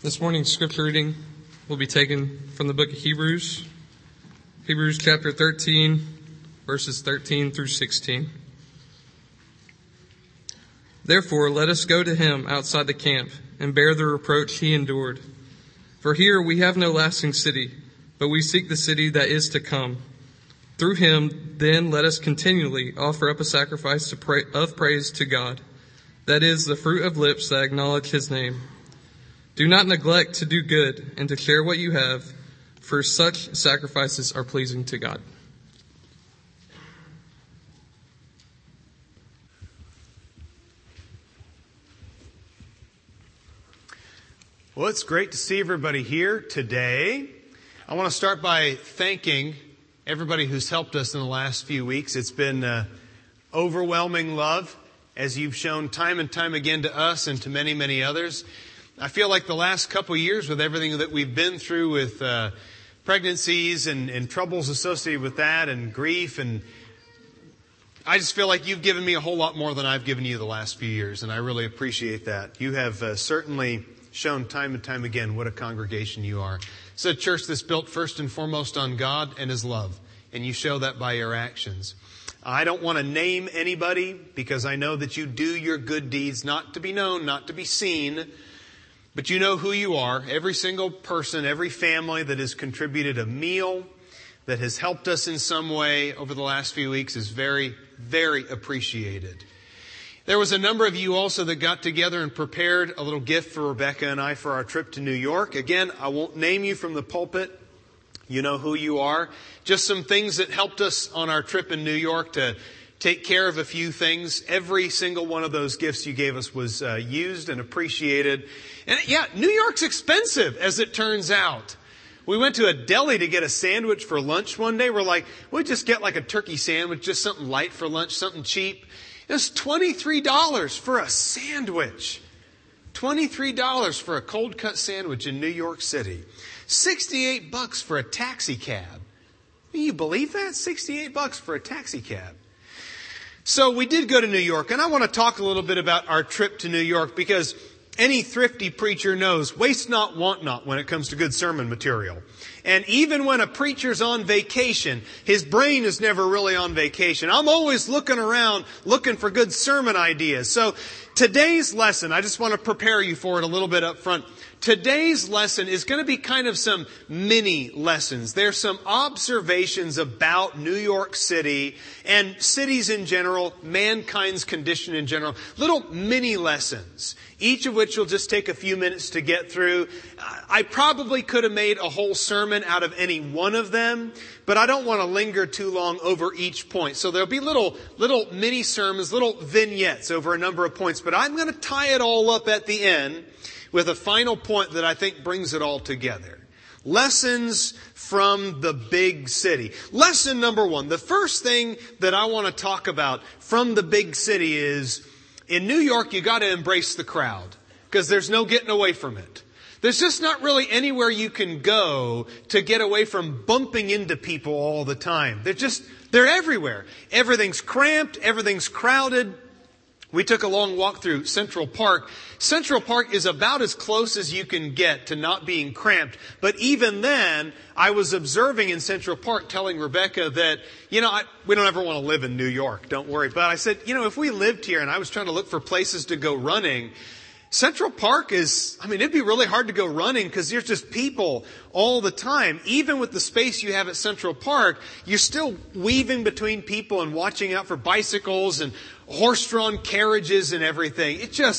This morning's scripture reading will be taken from the book of Hebrews. Hebrews chapter 13, verses 13 through 16. Therefore, let us go to him outside the camp and bear the reproach he endured. For here we have no lasting city, but we seek the city that is to come. Through him, then, let us continually offer up a sacrifice of praise to God. That is the fruit of lips that acknowledge his name. Do not neglect to do good and to share what you have, for such sacrifices are pleasing to God. Well, it's great to see everybody here today. I want to start by thanking everybody who's helped us in the last few weeks. It's been overwhelming love as you've shown time and time again to us and to many, many others. I feel like the last couple of years with everything that we've been through with pregnancies and troubles associated with that and grief, and I just feel like you've given me a whole lot more than I've given you the last few years, and I really appreciate that. You have certainly shown time and time again what a congregation you are. It's a church that's built first and foremost on God and His love, and you show that by your actions. I don't want to name anybody because I know that you do your good deeds not to be known, not to be seen, but you know who you are. Every single person, every family that has contributed a meal, that has helped us in some way over the last few weeks is very, very appreciated. There was a number of you also that got together and prepared a little gift for Rebecca and I for our trip to New York. Again, I won't name you from the pulpit. You know who you are. Just some things that helped us on our trip in New York to take care of a few things. Every single one of those gifts you gave us was used and appreciated. And yeah, New York's expensive, as it turns out. We went to a deli to get a sandwich for lunch one day. We're like, we'll just get like a turkey sandwich, just something light for lunch, something cheap. It was $23 for a sandwich. $23 for a cold cut sandwich in New York City. $68 for a taxi cab. Can you believe that? $68 for a taxi cab. So we did go to New York, and I want to talk a little bit about our trip to New York because any thrifty preacher knows waste not, want not when it comes to good sermon material. And even when a preacher's on vacation, his brain is never really on vacation. I'm always looking around, looking for good sermon ideas. So today's lesson, I just want to prepare you for it a little bit up front. Today's lesson is going to be kind of some mini lessons. There's some observations about New York City and cities in general, mankind's condition in general. Little mini lessons, each of which will just take a few minutes to get through. I probably could have made a whole sermon out of any one of them, but I don't want to linger too long over each point. So there'll be little mini sermons, little vignettes over a number of points, but I'm going to tie it all up at the end with a final point that I think brings it all together. Lessons from the big city. Lesson number one. The first thing that I want to talk about from the big city is, in New York, you got to embrace the crowd because there's no getting away from it. There's just not really anywhere you can go to get away from bumping into people all the time. They're everywhere. Everything's cramped. Everything's crowded. We took a long walk through Central Park. Central Park is about as close as you can get to not being cramped. But even then, I was observing in Central Park, telling Rebecca that, we don't ever want to live in New York, don't worry. But I said, if we lived here and I was trying to look for places to go running, Central Park it'd be really hard to go running because there's just people all the time. Even with the space you have at Central Park, you're still weaving between people and watching out for bicycles and horse-drawn carriages and everything.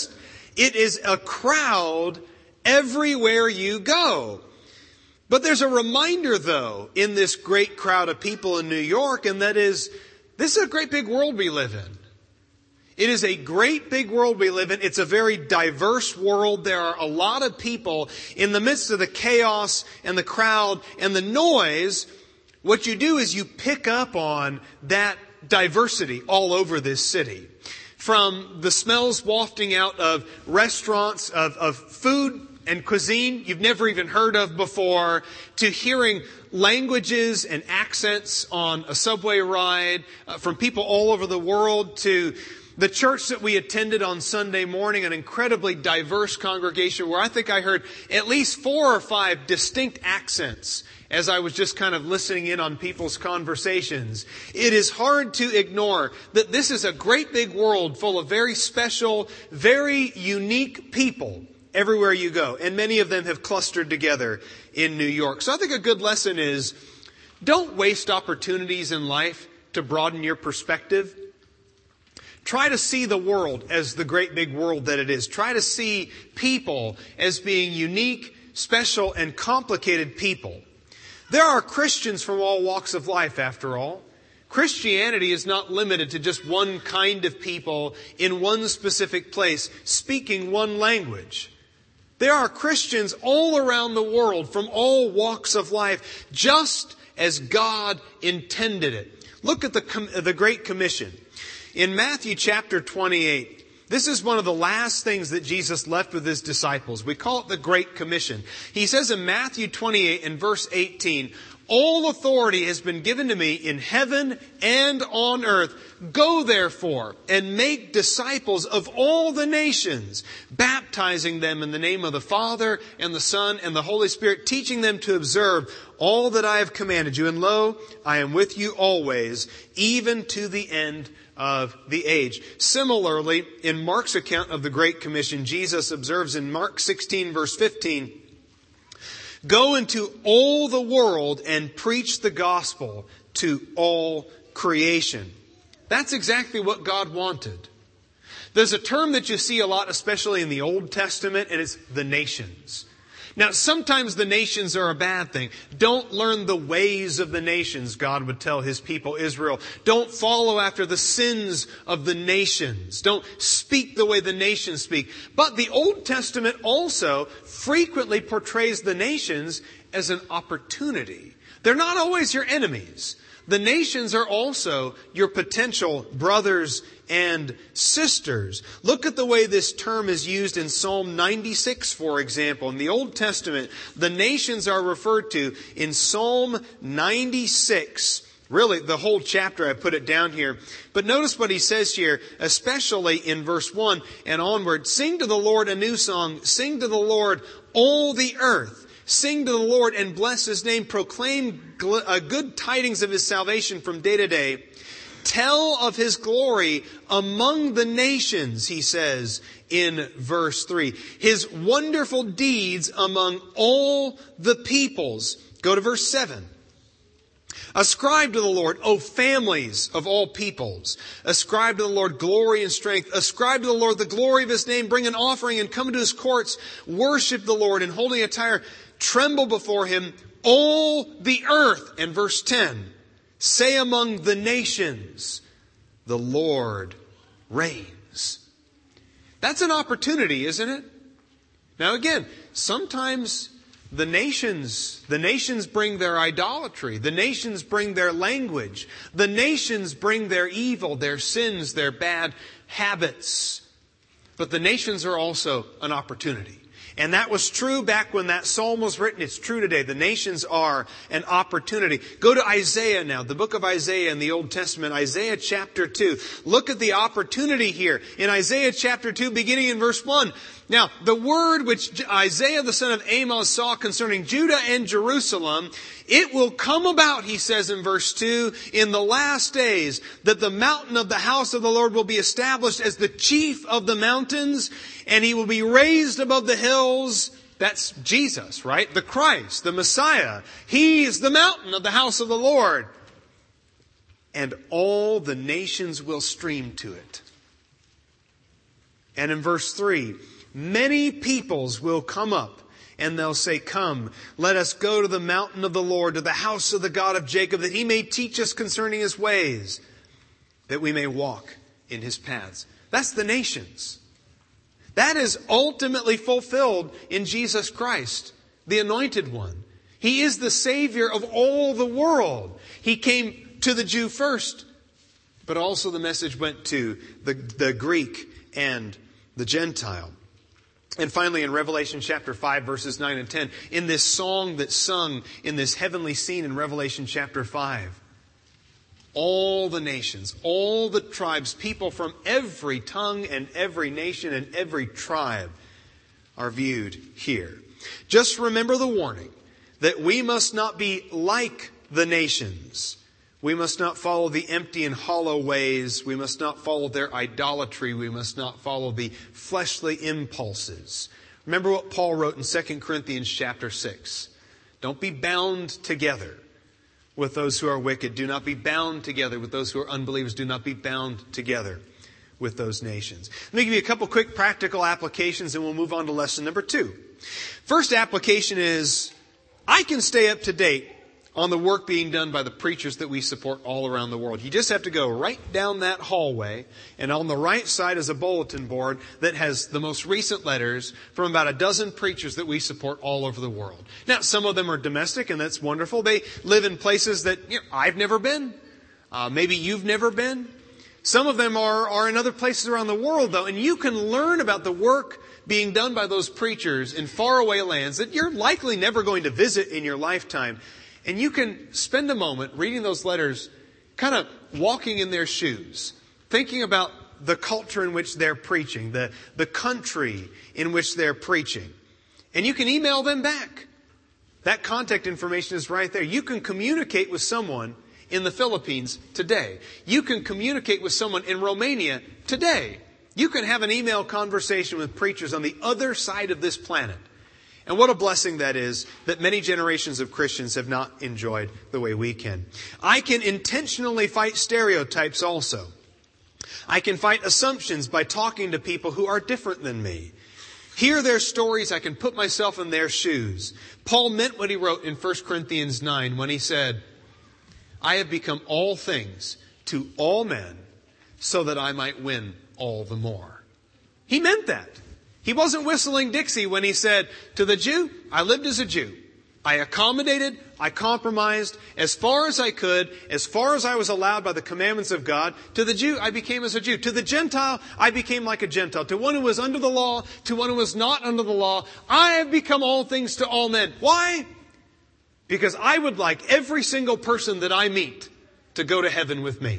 It is a crowd everywhere you go. But there's a reminder, though, in this great crowd of people in New York, and that is, this is a great big world we live in. It is a great big world we live in. It's a very diverse world. There are a lot of people in the midst of the chaos and the crowd and the noise. What you do is you pick up on that diversity all over this city. From the smells wafting out of restaurants, of food and cuisine you've never even heard of before, to hearing languages and accents on a subway ride from people all over the world, to The church that we attended on Sunday morning, an incredibly diverse congregation where I think I heard at least 4 or 5 distinct accents as I was just kind of listening in on people's conversations. It is hard to ignore that this is a great big world full of very special, very unique people everywhere you go. And many of them have clustered together in New York. So I think a good lesson is don't waste opportunities in life to broaden your perspective. Try to see the world as the great big world that it is. Try to see people as being unique, special, and complicated people. There are Christians from all walks of life, after all. Christianity is not limited to just one kind of people in one specific place, speaking one language. There are Christians all around the world from all walks of life, just as God intended it. Look at the Great Commission. In Matthew chapter 28, this is one of the last things that Jesus left with His disciples. We call it the Great Commission. He says in Matthew 28 and verse 18, "All authority has been given to me in heaven and on earth. Go therefore and make disciples of all the nations, baptizing them in the name of the Father and the Son and the Holy Spirit, teaching them to observe all that I have commanded you. And lo, I am with you always, even to the end of the age." Similarly, in Mark's account of the Great Commission, Jesus observes in Mark 16 verse 15, "Go into all the world and preach the gospel to all creation." That's exactly what God wanted. There's a term that you see a lot, especially in the Old Testament, and it's the nations. Now, sometimes the nations are a bad thing. Don't learn the ways of the nations, God would tell His people Israel. Don't follow after the sins of the nations. Don't speak the way the nations speak. But the Old Testament also frequently portrays the nations as an opportunity. They're not always your enemies. The nations are also your potential brothers and sisters. Look at the way this term is used in Psalm 96, for example. In the Old Testament, the nations are referred to in Psalm 96. Really, the whole chapter, I put it down here. But notice what he says here, especially in verse 1 and onward. "Sing to the Lord a new song. Sing to the Lord, all the earth. Sing to the Lord and bless His name. Proclaim good tidings of His salvation from day to day. Tell of His glory among the nations," he says in verse 3. "His wonderful deeds among all the peoples." Go to verse 7. "Ascribe to the Lord, O families of all peoples. Ascribe to the Lord glory and strength. Ascribe to the Lord the glory of His name. Bring an offering and come into His courts. Worship the Lord in holy attire. Tremble before Him, all the earth." And verse 10, "Say among the nations, the Lord reigns." That's an opportunity, isn't it? Now again, sometimes the nations bring their idolatry. The nations bring their language. The nations bring their evil, their sins, their bad habits. But the nations are also an opportunity. And that was true back when that psalm was written. It's true today. The nations are an opportunity. Go to Isaiah now, the book of Isaiah in the Old Testament, Isaiah chapter 2. Look at the opportunity here. In Isaiah chapter 2, beginning in verse 1. Now, the word which Isaiah the son of Amos saw concerning Judah and Jerusalem, it will come about, he says in verse 2, in the last days, that the mountain of the house of the Lord will be established as the chief of the mountains, and He will be raised above the hills. That's Jesus, right? The Christ, the Messiah. He is the mountain of the house of the Lord. And all the nations will stream to it. And in verse 3, many peoples will come up, and they'll say, "Come, let us go to the mountain of the Lord, to the house of the God of Jacob, that He may teach us concerning His ways, that we may walk in His paths." That's the nations. That is ultimately fulfilled in Jesus Christ, the Anointed One. He is the Savior of all the world. He came to the Jew first, but also the message went to the Greek and the Gentile. And finally, in Revelation chapter 5, verses 9 and 10, in this song that's sung in this heavenly scene in Revelation chapter 5, All the nations, all the tribes, people from every tongue and every nation and every tribe are viewed here. Just remember the warning that we must not be like the nations. We must not follow the empty and hollow ways. We must not follow their idolatry. We must not follow the fleshly impulses. Remember what Paul wrote in 2 Corinthians chapter 6. Don't be bound together with those who are wicked. Do not be bound together with those who are unbelievers. Do not be bound together with those nations. Let me give you a couple quick practical applications and we'll move on to lesson number 2. First application is, I can stay up to date on the work being done by the preachers that we support all around the world. You just have to go right down that hallway, and on the right side is a bulletin board that has the most recent letters from about a dozen preachers that we support all over the world. Now, some of them are domestic, and that's wonderful. They live in places that I've never been. Maybe you've never been. Some of them are in other places around the world, though, and you can learn about the work being done by those preachers in faraway lands that you're likely never going to visit in your lifetime. And you can spend a moment reading those letters, kind of walking in their shoes, thinking about the culture in which they're preaching, the country in which they're preaching. And you can email them back. That contact information is right there. You can communicate with someone in the Philippines today. You can communicate with someone in Romania today. You can have an email conversation with preachers on the other side of this planet. And what a blessing that is, that many generations of Christians have not enjoyed the way we can. I can intentionally fight stereotypes also. I can fight assumptions by talking to people who are different than me. Hear their stories, I can put myself in their shoes. Paul meant what he wrote in 1 Corinthians 9 when he said, I have become all things to all men so that I might win all the more. He meant that. He wasn't whistling Dixie when he said, to the Jew, I lived as a Jew. I accommodated, I compromised as far as I could, as far as I was allowed by the commandments of God. To the Jew, I became as a Jew. To the Gentile, I became like a Gentile. To one who was under the law, to one who was not under the law, I have become all things to all men. Why? Because I would like every single person that I meet to go to heaven with me.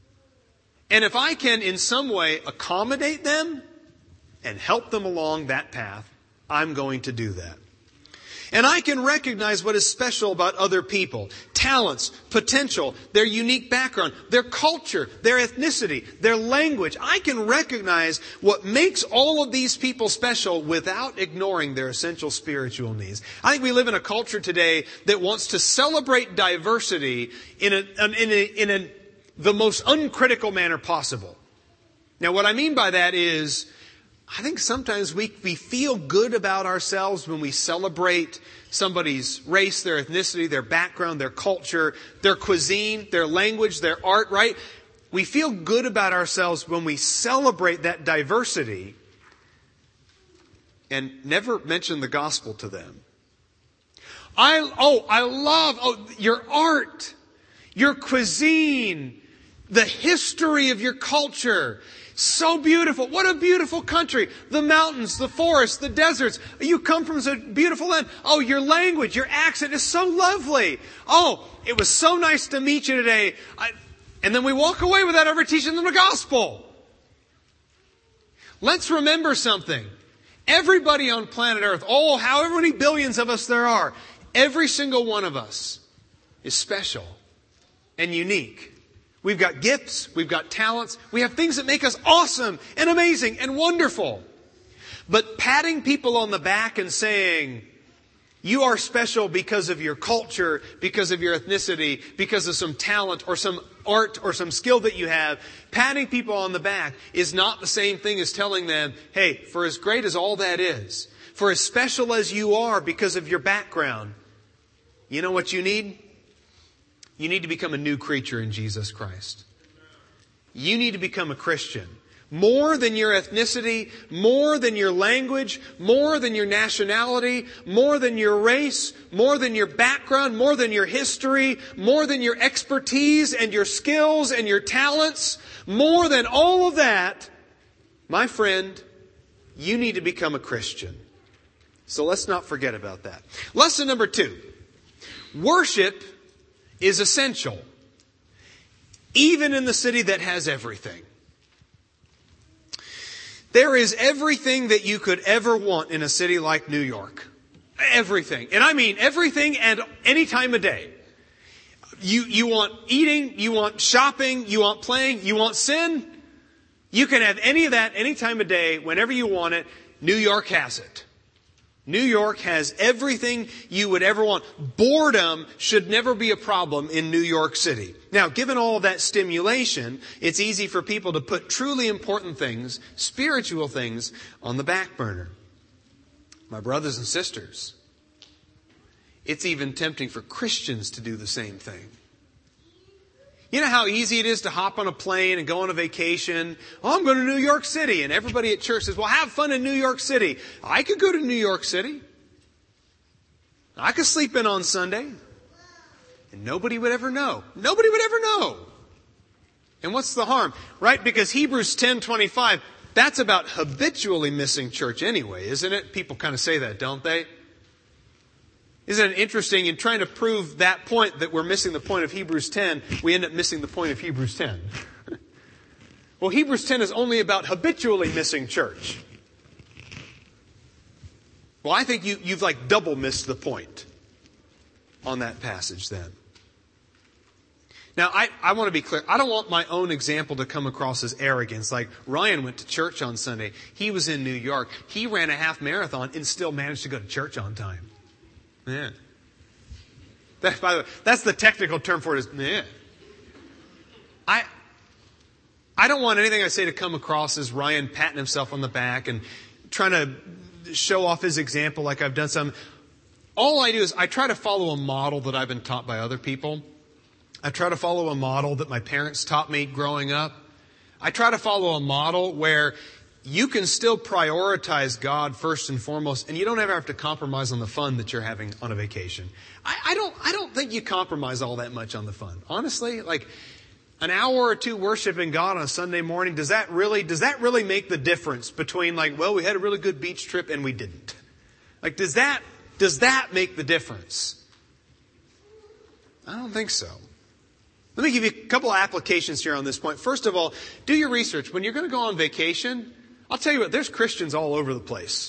And if I can in some way accommodate them and help them along that path, I'm going to do that. And I can recognize what is special about other people. Talents, potential, their unique background, their culture, their ethnicity, their language. I can recognize what makes all of these people special without ignoring their essential spiritual needs. I think we live in a culture today that wants to celebrate diversity in the most uncritical manner possible. Now, what I mean by that is, I think sometimes we feel good about ourselves when we celebrate somebody's race, their ethnicity, their background, their culture, their cuisine, their language, their art, right? We feel good about ourselves when we celebrate that diversity and never mention the gospel to them. I love your art, your cuisine, the history of your culture. So beautiful. What a beautiful country. The mountains, the forests, the deserts. You come from such a beautiful land. Oh, your language, your accent is so lovely. Oh, it was so nice to meet you today. And then we walk away without ever teaching them the gospel. Let's remember something. Everybody on planet Earth, however many billions of us there are, every single one of us is special and unique. We've got gifts, we've got talents, we have things that make us awesome and amazing and wonderful. But patting people on the back and saying, you are special because of your culture, because of your ethnicity, because of some talent or some art or some skill that you have, patting people on the back is not the same thing as telling them, hey, for as great as all that is, for as special as you are because of your background, you know what you need? You need to become a new creature in Jesus Christ. You need to become a Christian. More than your ethnicity, more than your language, more than your nationality, more than your race, more than your background, more than your history, more than your expertise and your skills and your talents, more than all of that, my friend, you need to become a Christian. So let's not forget about that. Lesson number 2. Worship is essential. even in the city that has everything. There is everything that you could ever want in a city like New York. Everything. And I mean everything and any time of day. You want eating, you want shopping, you want playing, you want sin. You can have any of that any time of day, whenever you want it. New York has it. New York has everything you would ever want. Boredom should never be a problem in New York City. Now, given all of that stimulation, it's easy for people to put truly important things, spiritual things, on the back burner. My brothers and sisters, it's even tempting for Christians to do the same thing. You know how easy it is to hop on a plane and go on a vacation? Oh, I'm going to New York City. And everybody at church says, well, have fun in New York City. I could go to New York City. I could sleep in on Sunday. And nobody would ever know. Nobody would ever know. And what's the harm? Right? Because Hebrews 10:25, that's about habitually missing church anyway, isn't it? People kind of say that, don't they? Isn't it interesting, in trying to prove that point, that we're missing the point of Hebrews 10, we end up missing the point of Hebrews 10. Well, Hebrews 10 is only about habitually missing church. Well, I think you've like double missed the point on that passage then. Now, I want to be clear. I don't want my own example to come across as arrogance. Like, Ryan went to church on Sunday. He was in New York. He ran a half marathon and still managed to go to church on time. Yeah. That, by the way, that's the technical term for it is, yeah. I don't want anything I say to come across as Ryan patting himself on the back and trying to show off his example like I've done some. All I do is I try to follow a model that I've been taught by other people. I try to follow a model that my parents taught me growing up. I try to follow a model where you can still prioritize God first and foremost, and you don't ever have to compromise on the fun that you're having on a vacation. I don't think you compromise all that much on the fun. Honestly, like an hour or two worshiping God on a Sunday morning, does that really make the difference between like, well, we had a really good beach trip and we didn't? Like, does that make the difference? I don't think so. Let me give you a couple of applications here on this point. First of all, do your research. When you're going to go on vacation, I'll tell you what, there's Christians all over the place.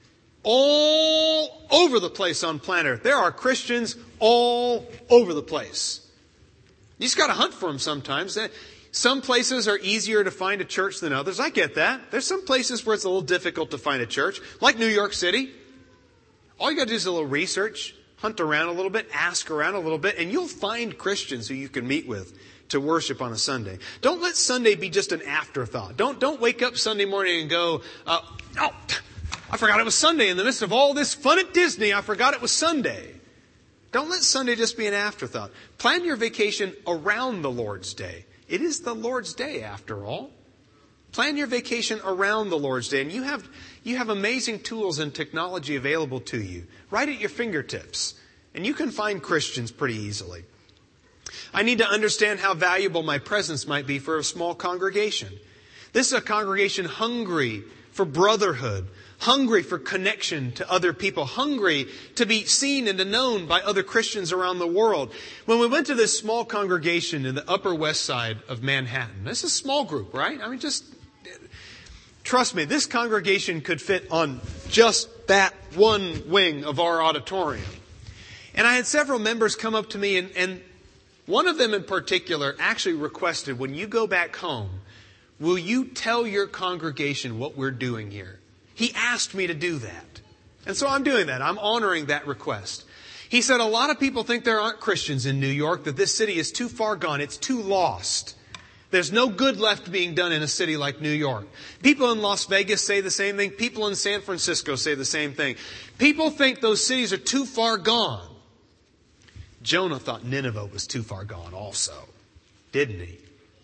All over the place on planet Earth. There are Christians all over the place. You just got to hunt for them sometimes. Some places are easier to find a church than others. I get that. There's some places where it's a little difficult to find a church, like New York City. All you got to do is a little research, hunt around a little bit, ask around a little bit, and you'll find Christians who you can meet with to worship on a Sunday. Don't let Sunday be just an afterthought. Don't wake up Sunday morning and go, oh, I forgot it was Sunday. In the midst of all this fun at Disney, I forgot it was Sunday. Don't let Sunday just be an afterthought. Plan your vacation around the Lord's Day. It is the Lord's Day, after all. Plan your vacation around the Lord's Day. And you have amazing tools and technology available to you, right at your fingertips. And you can find Christians pretty easily. I need to understand how valuable my presence might be for a small congregation. This is a congregation hungry for brotherhood, hungry for connection to other people, hungry to be seen and known by other Christians around the world. When we went to this small congregation in the Upper West Side of Manhattan, this is a small group, right? I mean, just trust me, this congregation could fit on just that one wing of our auditorium. And I had several members come up to me, and one of them in particular actually requested, when you go back home, will you tell your congregation what we're doing here? He asked me to do that. And so I'm doing that. I'm honoring that request. He said a lot of people think there aren't Christians in New York, that this city is too far gone. It's too lost. There's no good left being done in a city like New York. People in Las Vegas say the same thing. People in San Francisco say the same thing. People think those cities are too far gone. Jonah thought Nineveh was too far gone also, didn't he?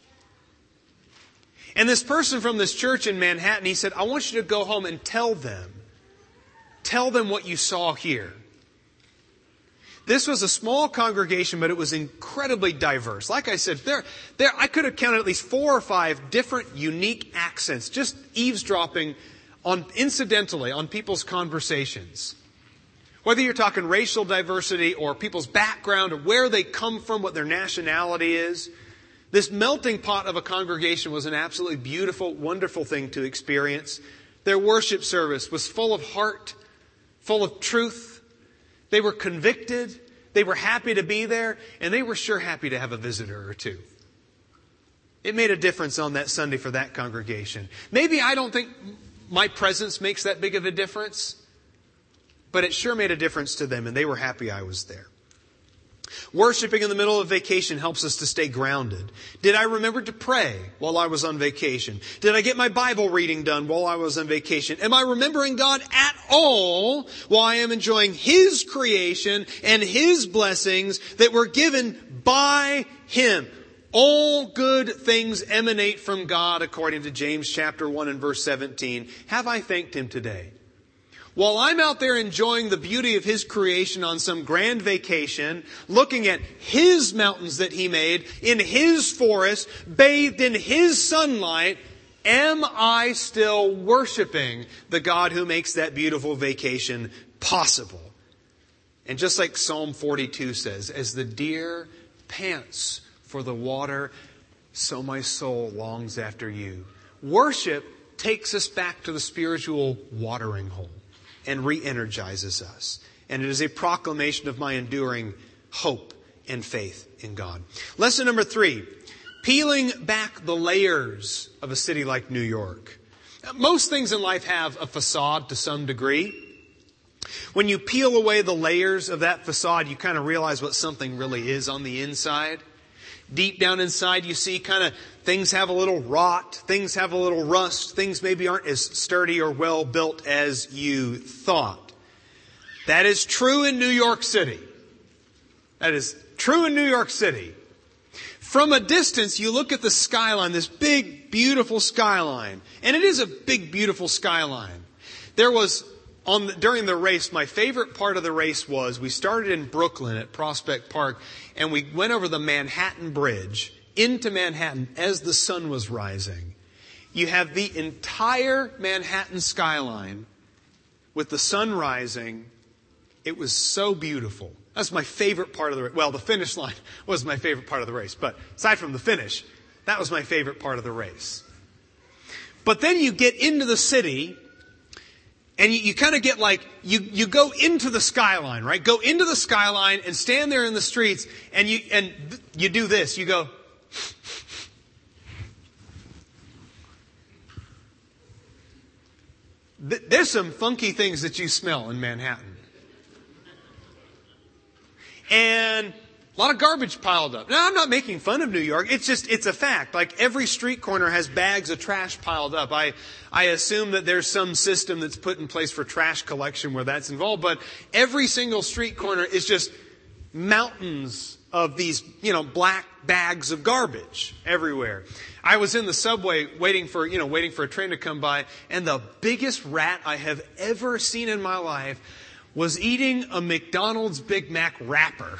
And this person from this church in Manhattan, he said, I want you to go home and tell them what you saw here. This was a small congregation, but it was incredibly diverse. Like I said, I could have counted at least 4 or 5 different unique accents, just eavesdropping incidentally on people's conversations. Whether you're talking racial diversity or people's background or where they come from, what their nationality is. This melting pot of a congregation was an absolutely beautiful, wonderful thing to experience. Their worship service was full of heart, full of truth. They were convicted. They were happy to be there. And they were sure happy to have a visitor or two. It made a difference on that Sunday for that congregation. Maybe I don't think my presence makes that big of a difference. But it sure made a difference to them. And they were happy I was there. Worshiping in the middle of vacation helps us to stay grounded. Did I remember to pray while I was on vacation? Did I get my Bible reading done while I was on vacation? Am I remembering God at all while I am enjoying His creation and His blessings that were given by Him? All good things emanate from God according to James chapter 1 and verse 17. Have I thanked Him today? While I'm out there enjoying the beauty of His creation on some grand vacation, looking at His mountains that He made, in His forest, bathed in His sunlight, am I still worshiping the God who makes that beautiful vacation possible? And just like Psalm 42 says, as the deer pants for the water, so my soul longs after you. Worship takes us back to the spiritual watering hole and re-energizes us. And it is a proclamation of my enduring hope and faith in God. Lesson number 3, peeling back the layers of a city like New York. Most things in life have a facade to some degree. When you peel away the layers of that facade, you kind of realize what something really is on the inside. Deep down inside, you see kind of things have a little rot, things have a little rust, things maybe aren't as sturdy or well built as you thought. That is true in New York City. That is true in New York City. From a distance, you look at the skyline, this big, beautiful skyline. And it is a big, beautiful skyline. There was, during the race, my favorite part of the race was, we started in Brooklyn at Prospect Park, and we went over the Manhattan Bridge into Manhattan as the sun was rising. You have the entire Manhattan skyline with the sun rising. It was so beautiful. That's my favorite part of the race. Well, the finish line was my favorite part of the race. But aside from the finish, that was my favorite part of the race. But then you get into the city, and you kind of get like, you go into the skyline, right? Go into the skyline and stand there in the streets, and you do this. You go, there's some funky things that you smell in Manhattan. And a lot of garbage piled up. Now, I'm not making fun of New York. It's a fact. Like every street corner has bags of trash piled up. I assume that there's some system that's put in place for trash collection where that's involved. But every single street corner is just mountains of these, black bags of garbage everywhere. I was in the subway waiting for a train to come by, and the biggest rat I have ever seen in my life was eating a McDonald's Big Mac wrapper.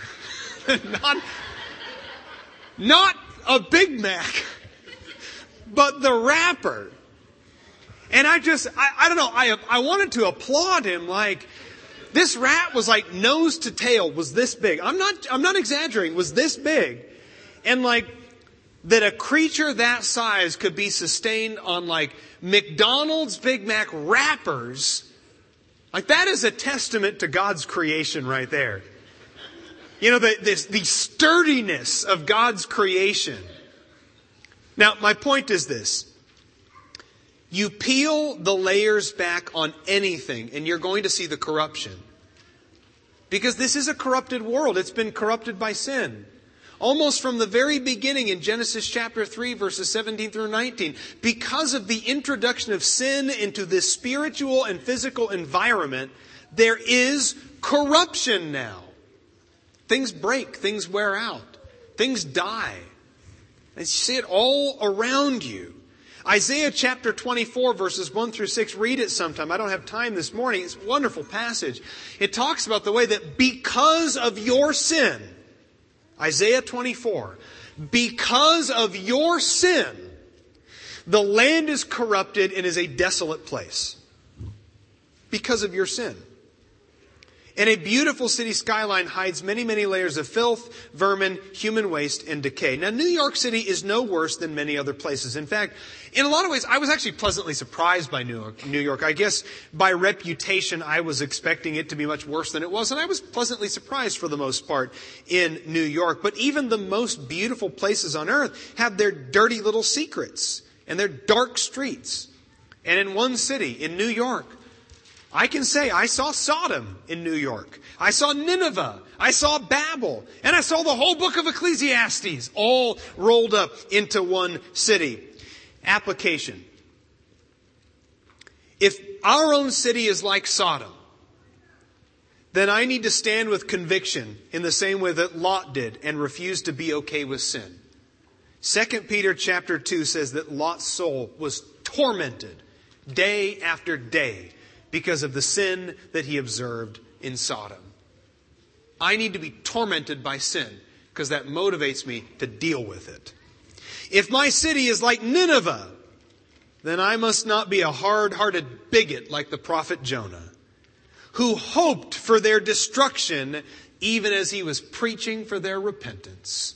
Not a Big Mac, but the wrapper. And I don't know, I wanted to applaud him. Like, this rat was like nose to tail was this big. I'm not exaggerating, was this big. And like, that a creature that size could be sustained on like McDonald's Big Mac wrappers, like that is a testament to God's creation right there. The sturdiness of God's creation. Now, my point is this. You peel the layers back on anything, and you're going to see the corruption. Because this is a corrupted world. It's been corrupted by sin. Almost from the very beginning in Genesis chapter 3, verses 17 through 19. Because of the introduction of sin into this spiritual and physical environment, there is corruption now. Things break, things wear out, things die. And you see it all around you. Isaiah chapter 24 verses 1 through 6, read it sometime. I don't have time this morning. It's a wonderful passage. It talks about the way that because of your sin, Isaiah 24, because of your sin, the land is corrupted and is a desolate place. Because of your sin. And a beautiful city skyline hides many, many layers of filth, vermin, human waste, and decay. Now, New York City is no worse than many other places. In fact, in a lot of ways, I was actually pleasantly surprised by New York. I guess by reputation, I was expecting it to be much worse than it was, and I was pleasantly surprised for the most part in New York. But even the most beautiful places on earth have their dirty little secrets and their dark streets. And in one city, in New York, I can say I saw Sodom in New York. I saw Nineveh. I saw Babel. And I saw the whole book of Ecclesiastes all rolled up into one city. Application. If our own city is like Sodom, then I need to stand with conviction in the same way that Lot did and refused to be okay with sin. 2 Peter chapter 2 says that Lot's soul was tormented day after day because of the sin that he observed in Sodom. I need to be tormented by sin because that motivates me to deal with it. If my city is like Nineveh, then I must not be a hard-hearted bigot like the prophet Jonah, who hoped for their destruction even as he was preaching for their repentance.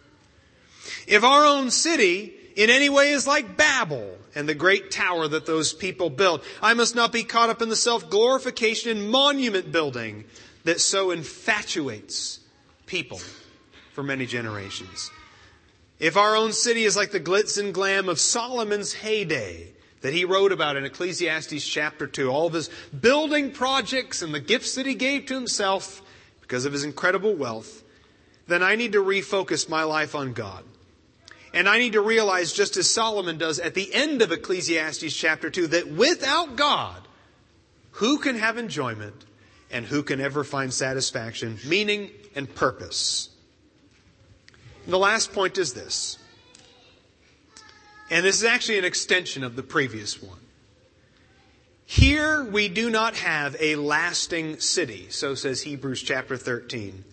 If our own city in any way is like Babel and the great tower that those people built, I must not be caught up in the self-glorification and monument building that so infatuates people for many generations. If our own city is like the glitz and glam of Solomon's heyday that he wrote about in Ecclesiastes chapter 2, all of his building projects and the gifts that he gave to himself because of his incredible wealth, then I need to refocus my life on God. And I need to realize, just as Solomon does at the end of Ecclesiastes chapter 2, that without God, who can have enjoyment and who can ever find satisfaction, meaning, and purpose? And the last point is this. And this is actually an extension of the previous one. Here we do not have a lasting city, so says Hebrews chapter 13.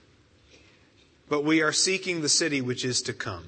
But we are seeking the city which is to come.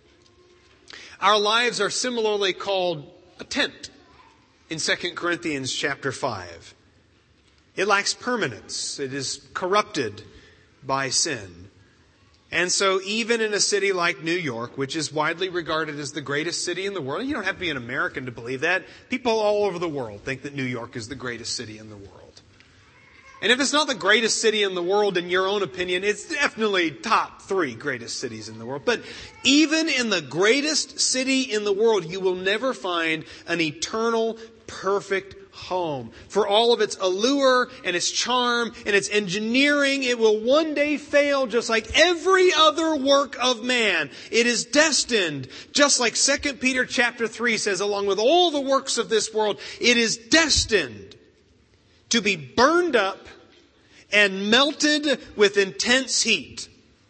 Our lives are similarly called a tent in 2 Corinthians chapter 5. It lacks permanence. It is corrupted by sin. And so even in a city like New York, which is widely regarded as the greatest city in the world, you don't have to be an American to believe that. People all over the world think that New York is the greatest city in the world. And if it's not the greatest city in the world, in your own opinion, it's definitely top 3 greatest cities in the world. But even in the greatest city in the world, you will never find an eternal, perfect home. For all of its allure and its charm and its engineering, it will one day fail just like every other work of man. It is destined, just like 2 Peter chapter 3 says, along with all the works of this world, it is destined to be burned up and melted with intense heat.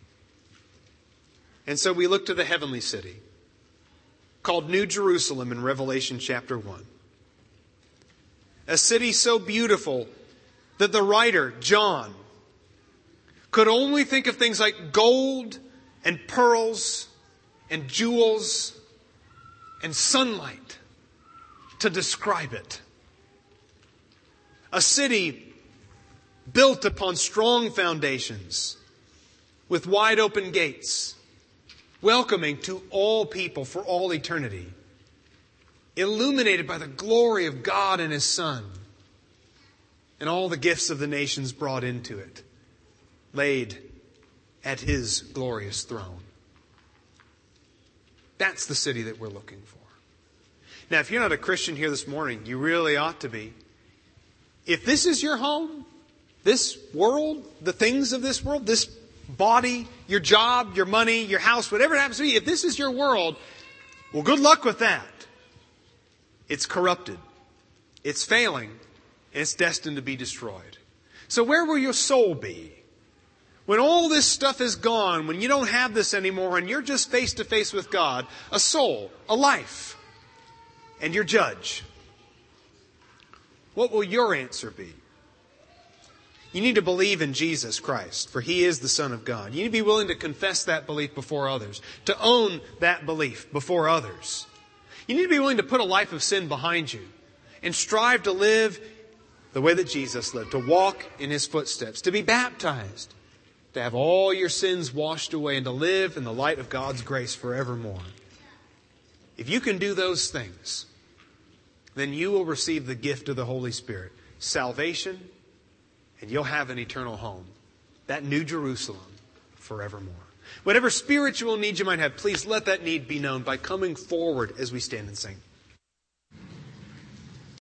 And so we look to the heavenly city, called New Jerusalem in Revelation chapter 1. A city so beautiful that the writer, John, could only think of things like gold and pearls and jewels and sunlight to describe it. A city built upon strong foundations, with wide open gates, welcoming to all people for all eternity, illuminated by the glory of God and His Son, and all the gifts of the nations brought into it, laid at His glorious throne. That's the city that we're looking for. Now, if you're not a Christian here this morning, you really ought to be. If this is your home, this world, the things of this world, this body, your job, your money, your house, whatever it happens to be, if this is your world, well, good luck with that. It's corrupted. It's failing. And it's destined to be destroyed. So where will your soul be? When all this stuff is gone, when you don't have this anymore and you're just face to face with God, a soul, a life, and your judge. What will your answer be? You need to believe in Jesus Christ, for He is the Son of God. You need to be willing to confess that belief before others, to own that belief before others. You need to be willing to put a life of sin behind you and strive to live the way that Jesus lived, to walk in His footsteps, to be baptized, to have all your sins washed away, and to live in the light of God's grace forevermore. If you can do those things, then you will receive the gift of the Holy Spirit, salvation, and you'll have an eternal home, that New Jerusalem, forevermore. Whatever spiritual need you might have, please let that need be known by coming forward as we stand and sing.